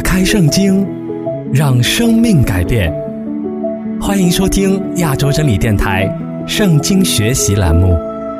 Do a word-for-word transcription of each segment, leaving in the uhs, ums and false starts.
开圣经，让生命改变。欢迎收听亚洲真理电台圣经学习栏目。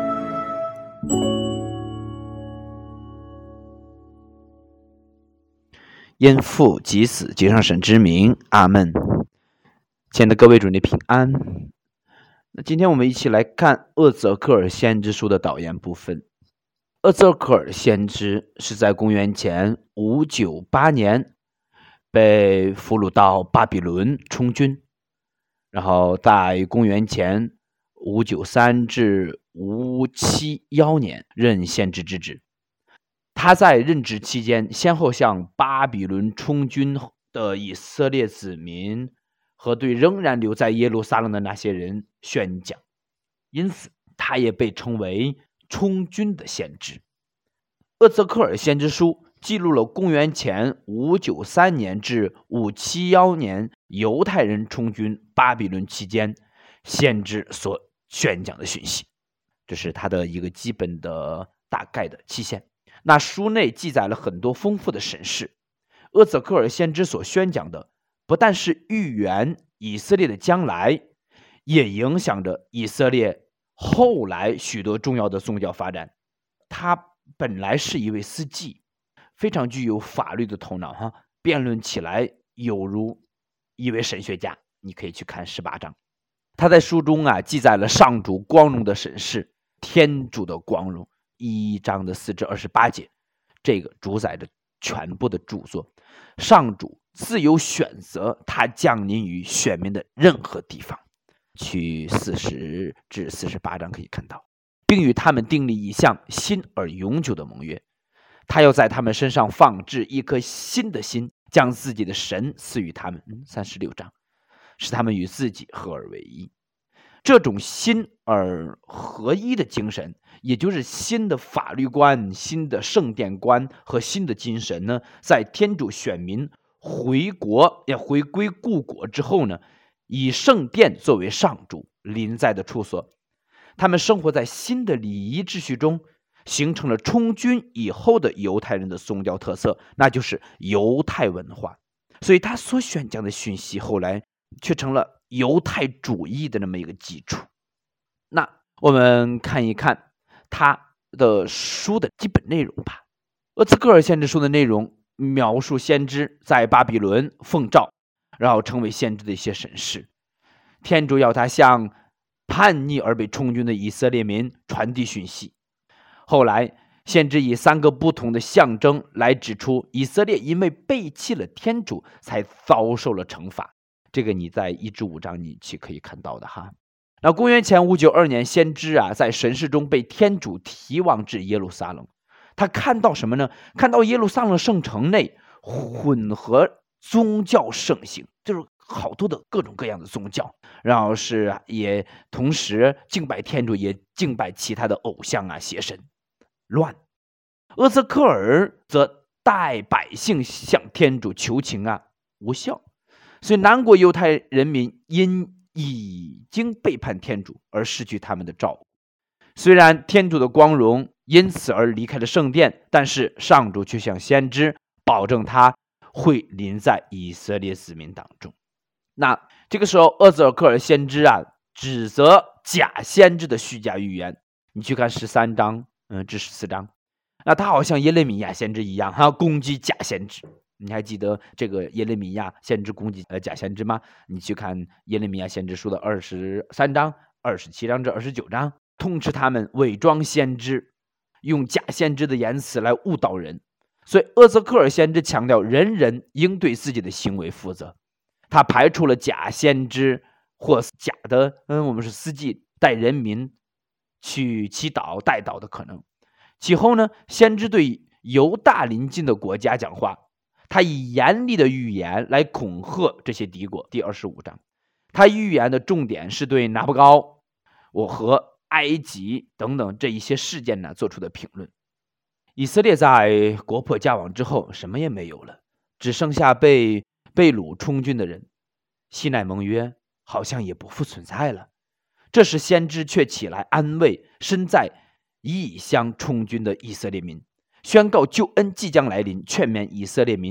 因父及子及上神之名，阿们。亲爱的各位，主内平安。那今天我们一起来看厄泽克尔先知书的导言部分。厄泽克尔先知是在公元前五九八年被俘虏到巴比伦充军，然后在公元前五九三至五七一年任先知之职。他在任职期间，先后向巴比伦充军的以色列子民和对仍然留在耶路撒冷的那些人宣讲，因此他也被称为充军的先知。厄泽克尔先知书记录了公元前五九三年至五七一年犹太人充军巴比伦期间先知所宣讲的讯息，这是他的一个基本的大概的期限。那书内记载了很多丰富的神事，厄泽克尔先知所宣讲的不但是预言以色列的将来，也影响着以色列后来许多重要的宗教发展。他本来是一位司祭，非常具有法律的头脑哈，辩论起来有如一位神学家。你可以去看十八章，他在书中啊记载了上主光荣的审视，天主的光荣，一章的四至二十八节，这个主宰着全部的著作。上主自由选择他降临于选民的任何地方，去四十至四十八章可以看到，并与他们订立一项新而永久的盟约。他要在他们身上放置一颗新的心，将自己的神赐予他们。嗯、三十六章，使他们与自己合而为一。这种新而合一的精神，也就是新的法律观、新的圣殿观和新的精神呢，在天主选民回国要回归故国之后呢，以圣殿作为上主临在的处所，他们生活在新的礼仪秩序中，形成了充军以后的犹太人的宗教特色，那就是犹太文化。所以他所宣讲的讯息后来却成了犹太主义的那么一个基础。那我们看一看他的书的基本内容吧。厄泽克尔先知书的内容描述先知在巴比伦奉召，然后成为先知的一些神事。天主要他向叛逆而被充军的以色列民传递讯息。后来先知以三个不同的象征来指出以色列因为背弃了天主才遭受了惩罚，这个你在一至五章你去可以看到的哈。那公元前五九二年，先知啊在神事中被天主提往至耶路撒冷。他看到什么呢？看到耶路撒冷圣城内混合宗教盛行，就是好多的各种各样的宗教，然后是也同时敬拜天主，也敬拜其他的偶像啊邪神，乱。厄泽克尔则带百姓向天主求情啊，无效。所以南国犹太人民因已经背叛天主而失去他们的照顾。虽然天主的光荣因此而离开了圣殿，但是上主却向先知保证他会临在以色列子民当中。那这个时候厄泽克尔先知啊指责假先知的虚假预言，你去看十三章嗯至十四章。那他好像耶利米亚先知一样哈，攻击假先知。你还记得这个耶利米亚先知攻击呃假先知吗？你去看耶利米亚先知书的二十三章、二十七章至二十九章，痛斥他们伪装先知，用假先知的言辞来误导人。所以厄泽克尔先知强调人人应对自己的行为负责，他排除了假先知或假的嗯我们是司祭带人民去祈祷代祷的可能。其后呢，先知对犹大邻近的国家讲话，他以严厉的预言来恐吓这些敌国。第二十五章，他预言的重点是对拿布高我和埃及等等这一些事件呢做出的评论。以色列在国破家亡之后什么也没有了，只剩下被被掳充军的人，西乃盟约好像也不复存在了。这时先知却起来安慰身在异乡充军的以色列民，宣告救恩即将来临，劝勉以色列民要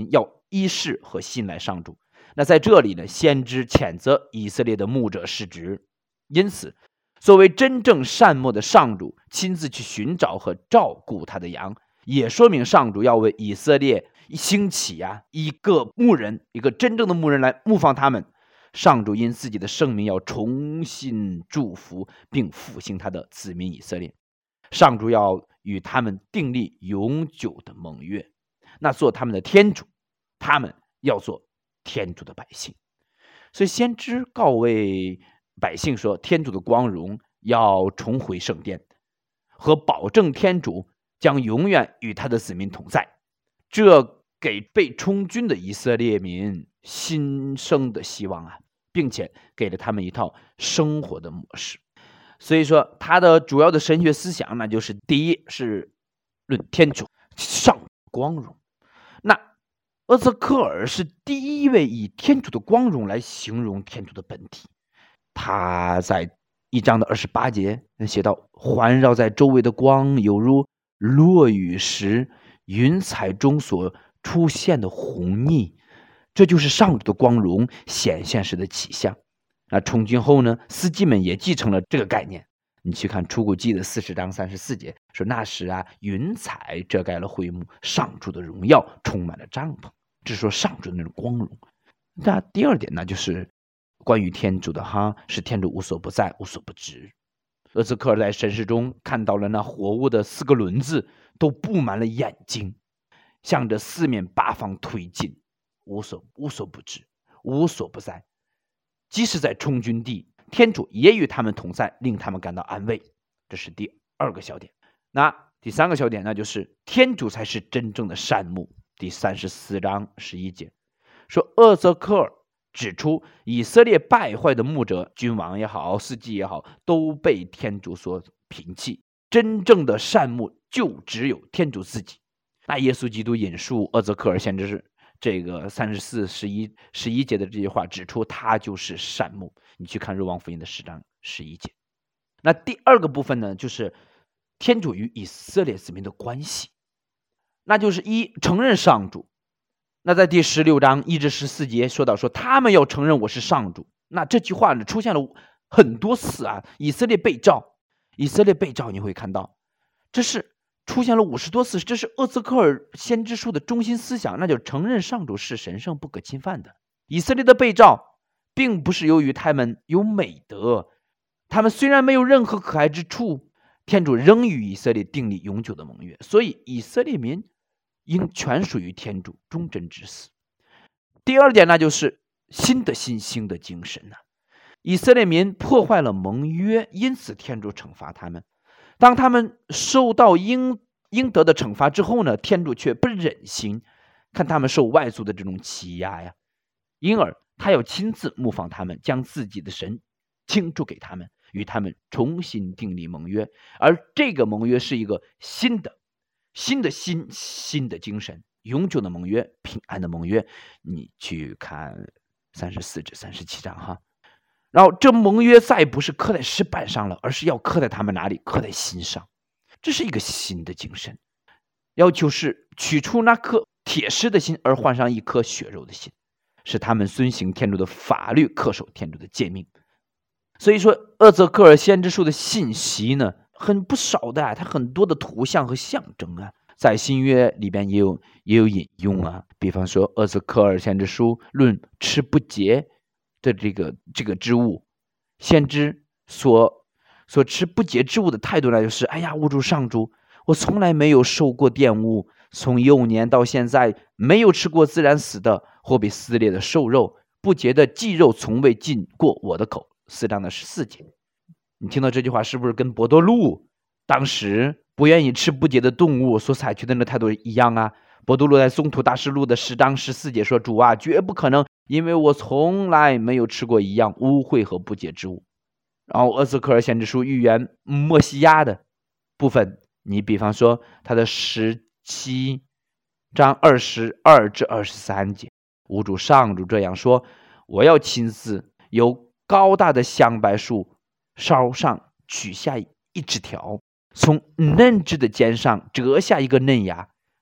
依恃和信赖上主。那在这里呢，先知谴责以色列的牧者失职，因此作为真正善牧的上主亲自去寻找和照顾他的羊，也说明上主要为以色列兴起啊一个牧人，一个真正的牧人来牧放他们。上主因自己的圣名要重新祝福并复兴他的子民以色列，上主要与他们订立永久的盟约，那做他们的天主，他们要做天主的百姓。所以先知告慰百姓说，天主的光荣要重回圣殿，和保证天主将永远与他的子民同在。这给被充军的以色列民新生的希望啊，并且给了他们一套生活的模式。所以说他的主要的神学思想，那就是第一是论天主上光荣。那厄泽克尔是第一位以天主的光荣来形容天主的本体。他在一章的二十八节写到，环绕在周围的光犹如落雨时云彩中所出现的红腻，这就是上主的光荣显现时的气象。那充军后呢，司机们也继承了这个概念。你去看出谷记的四十章三十四节，说那时啊，云彩遮盖了会幕，上主的荣耀充满了帐篷，这是说上主的那种光荣。那第二点呢，就是关于天主的哈，是天主无所不在，无所不知。厄兹克尔在神视中看到了那活物的四个轮子都布满了眼睛，向着四面八方推进，无所无所不知，无所不在。即使在充军地，天主也与他们同在，令他们感到安慰。这是第二个小点。那第三个小点呢，就是天主才是真正的善牧。第三十四章十一节说，厄泽克尔指出以色列败坏的牧者，君王也好，司机也好，都被天主所摒弃。真正的善牧就只有天主自己。那耶稣基督引述厄泽克尔先知是这个三十四、十一、十一节的这句话，指出他就是善牧。你去看若望福音的十章十一节。那第二个部分呢，就是天主与以色列子民的关系，那就是一承认上主。那在第十六章一至十四节说到说他们要承认我是上主。那这句话呢出现了很多次啊，以色列被召，以色列被召，你会看到这是出现了五十多次，这是厄兹克尔先知书的中心思想，那就承认上主是神圣不可侵犯的。以色列的被召并不是由于他们有美德，他们虽然没有任何可爱之处，天主仍与以色列订立永久的盟约，所以以色列民应全属于天主，忠贞至死。第二点呢，就是新的新兴的精神呢、啊。以色列民破坏了盟约，因此天主惩罚他们。当他们受到应应得的惩罚之后呢，天主却不忍心看他们受外族的这种欺压呀，因而他要亲自牧放他们，将自己的神倾注给他们，与他们重新订立盟约。而这个盟约是一个新的新的新新的精神，永久的盟约，平安的盟约。你去看三十四至三十七章哈。然后这盟约再不是刻在石板上了，而是要刻在他们哪里？刻在心上。这是一个新的精神，要求是取出那颗铁石的心，而换上一颗血肉的心，使他们遵行天主的法律，恪守天主的诫命。所以说厄泽克尔先知书的信息呢，很不少的、啊、它很多的图像和象征啊，在新约里边也有也有引用啊。比方说厄泽克尔先知书论吃不洁的这个这个之物，先知所所吃不洁之物的态度呢，就是哎呀，无主上主，我从来没有受过玷污，从幼年到现在没有吃过自然死的或被撕裂的瘦肉，不洁的祭肉从未进过我的口。四章的十四节，你听到这句话是不是跟伯多禄当时不愿意吃不洁的动物所采取的那态度一样啊？伯多禄在宗徒大事录的十章十四节说，主啊，绝不可能，因为我从来没有吃过一样污秽和不洁之物。然后厄兹克尔先知书预言默西亚的部分，你比方说他的十七章二十二至二十三节，无主上主这样说，我要亲自由高大的香柏树梢上取下一枝条，从嫩枝的尖上折下一个嫩芽，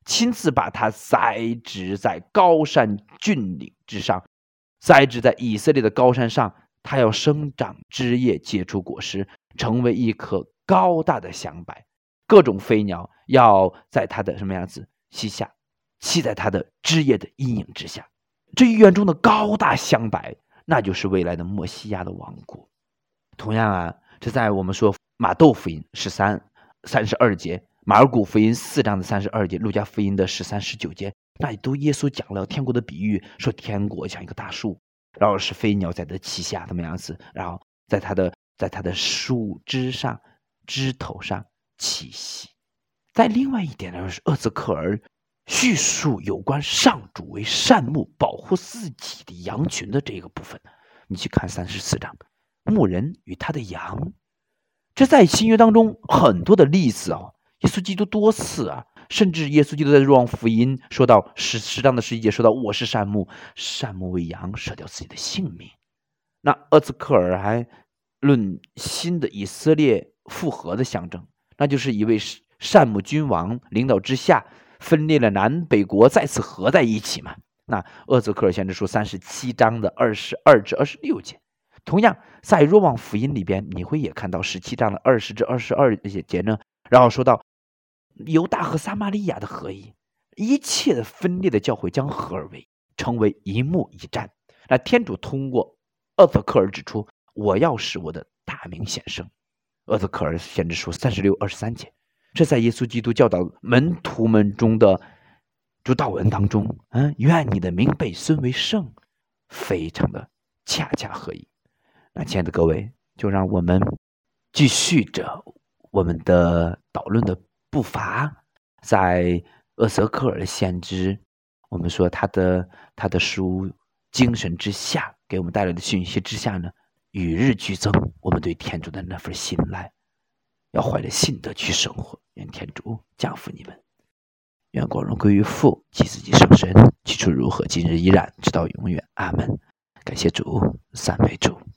亲自把它栽植在高山峻岭之上，栽植在以色列的高山上，它要生长枝叶，结出果实，成为一棵高大的香柏。各种飞鸟要在它的什么样子栖下，栖在它的枝叶的阴影之下。这预言中的高大香柏，那就是未来的默西亚的王国。同样啊，这在我们说马窦福音十三三十二节，马尔谷福音四章的三十二节，路加福音的十三十九节，那里都耶稣讲了天国的比喻，说天国像一个大树，然后是飞鸟在它旗下怎么样子，然后在它的在它的树枝上枝头上栖息。在另外一点呢，是厄泽克尔叙述有关上主为善牧保护自己的羊群的这个部分。你去看三十四章，牧人与他的羊，这在新约当中很多的例子哦，耶稣基督多次啊，甚至耶稣基督在若望福音说到十十章的十一节说到，我是善牧，善牧为羊舍掉自己的性命。那厄兹克尔还论新的以色列复合的象征，那就是一位善牧君王领导之下，分裂了南北国，再次合在一起嘛。那厄泽克尔先知书三十七章的二十二至二十六节，同样在若望福音里边，你会也看到十七章的二十至二十二节呢，然后说到犹大和撒玛利亚的合一，一切的分裂的教会将合而为，成为一牧一战。那天主通过厄泽克尔指出，我要使我的大名显圣。厄泽克尔先知书三十六二十三节，这在耶稣基督教导门徒们中的主祷文当中，嗯，愿你的名被尊为圣，非常的恰恰合一。那亲爱的各位，就让我们继续着我们的导论的步伐，在厄泽克尔先知，我们说他的他的书精神之下，给我们带来的讯息之下呢，与日俱增我们对天主的那份信赖，要怀着信德去生活。愿天主降福你们。愿光荣归于父及子及圣神，起初如何，今日依然，直到永远。阿门。感谢主，赞美主。